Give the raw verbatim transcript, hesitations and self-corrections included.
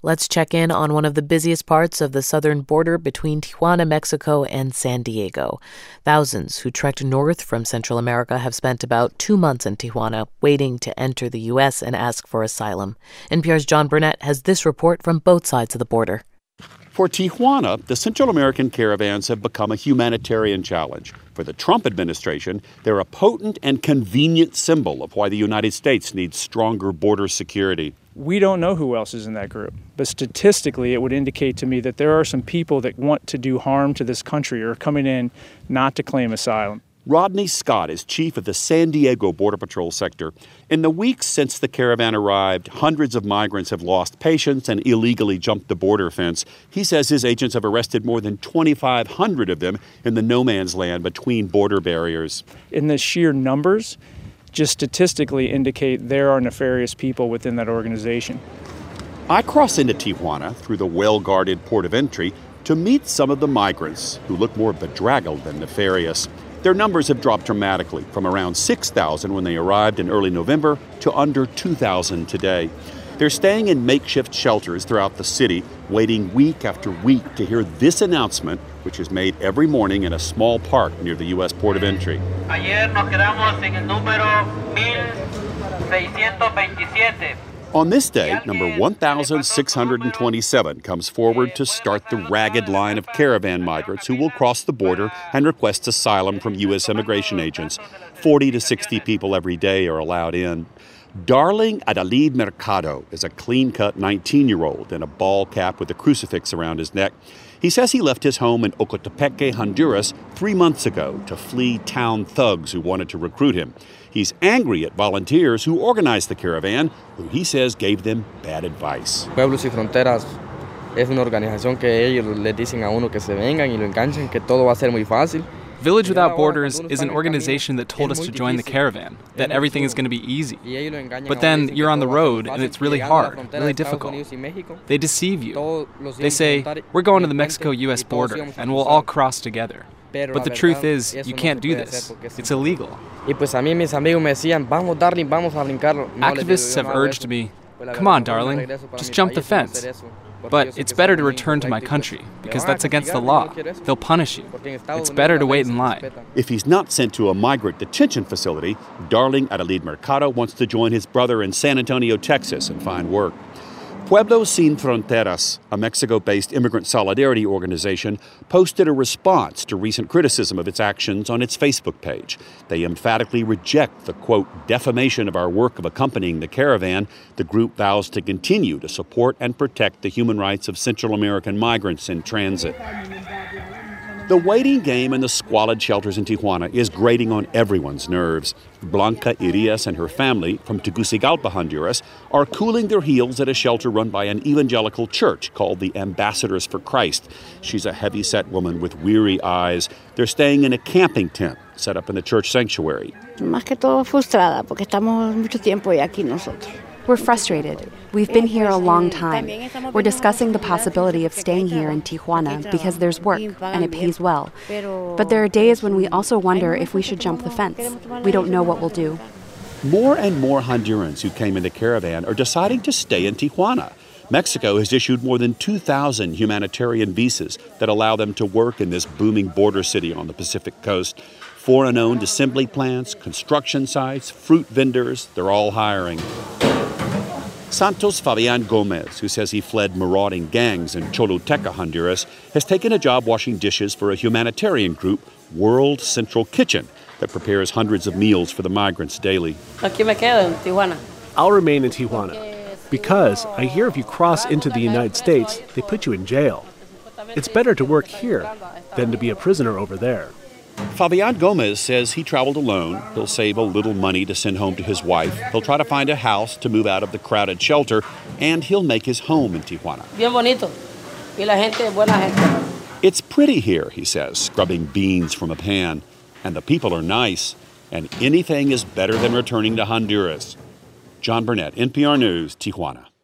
Let's check in on one of the busiest parts of the southern border between Tijuana, Mexico, and San Diego. Thousands who trekked north from Central America have spent about two months in Tijuana waiting to enter the U S and ask for asylum. N P R's John Burnett has this report from both sides of the border. For Tijuana, the Central American caravans have become a humanitarian challenge. For the Trump administration, they're a potent and convenient symbol of why the United States needs stronger border security. We don't know who else is in that group, but statistically it would indicate to me that there are some people that want to do harm to this country or are coming in not to claim asylum. Rodney Scott is chief of the San Diego Border Patrol sector. In the weeks since the caravan arrived, hundreds of migrants have lost patience and illegally jumped the border fence. He says his agents have arrested more than twenty-five hundred of them in the no man's land between border barriers. In the sheer numbers, just statistically indicate there are nefarious people within that organization. I cross into Tijuana through the well-guarded port of entry to meet some of the migrants who look more bedraggled than nefarious. Their numbers have dropped dramatically from around six thousand when they arrived in early November to under two thousand today. They're staying in makeshift shelters throughout the city, waiting week after week to hear this announcement, which is made every morning in a small park near the U S port of entry. Ayer nos quedamos en el número mil seiscientos veintisiete. On this day, number one thousand six hundred twenty-seven comes forward to start the ragged line of caravan migrants who will cross the border and request asylum from U S immigration agents. forty to sixty people every day are allowed in. Darling Adalid Mercado is a clean-cut nineteen-year-old in a ball cap with a crucifix around his neck. He says he left his home in Ocotepeque, Honduras, three months ago to flee town thugs who wanted to recruit him. He's angry at volunteers who organized the caravan, who he says gave them bad advice. Pueblos y Fronteras es una organización que ellos le dicen a uno que se vengan y lo enganchan, que todo va a ser muy fácil. Village Without Borders is an organization that told us to join the caravan, that everything is going to be easy. But then you're on the road and it's really hard, really difficult. They deceive you. They say, we're going to the Mexico-U S border and we'll all cross together. But the truth is, you can't do this. It's illegal. Activists have urged me, come on, darling, just jump the fence. But it's better to return to my country, because that's against the law. They'll punish you. It's better to wait in line. If he's not sent to a migrant detention facility, Darling Adalid Mercado wants to join his brother in San Antonio, Texas, and find work. Pueblos Sin Fronteras, a Mexico-based immigrant solidarity organization, posted a response to recent criticism of its actions on its Facebook page. They emphatically reject the, quote, defamation of our work of accompanying the caravan. The group vows to continue to support and protect the human rights of Central American migrants in transit. The waiting game in the squalid shelters in Tijuana is grating on everyone's nerves. Blanca Irias and her family from Tegucigalpa, Honduras, are cooling their heels at a shelter run by an evangelical church called the Ambassadors for Christ. She's a heavy-set woman with weary eyes. They're staying in a camping tent set up in the church sanctuary. Más que todo frustrada porque estamos mucho tiempo ya aquí nosotros. We're frustrated. We've been here a long time. We're discussing the possibility of staying here in Tijuana because there's work and it pays well. But there are days when we also wonder if we should jump the fence. We don't know what we'll do. More and more Hondurans who came in the caravan are deciding to stay in Tijuana. Mexico has issued more than two thousand humanitarian visas that allow them to work in this booming border city on the Pacific coast. Foreign-owned assembly plants, construction sites, fruit vendors, they're all hiring. Santos Fabian Gomez, who says he fled marauding gangs in Choluteca, Honduras, has taken a job washing dishes for a humanitarian group, World Central Kitchen, that prepares hundreds of meals for the migrants daily. Aquí me quedo en Tijuana. I'll remain in Tijuana because I hear if you cross into the United States, they put you in jail. It's better to work here than to be a prisoner over there. Fabian Gomez says he traveled alone. He'll save a little money to send home to his wife. He'll try to find a house to move out of the crowded shelter, and he'll make his home in Tijuana. Bien bonito. Y la gente, buena gente. It's pretty here, he says, scrubbing beans from a pan. And the people are nice. And anything is better than returning to Honduras. John Burnett, N P R News, Tijuana.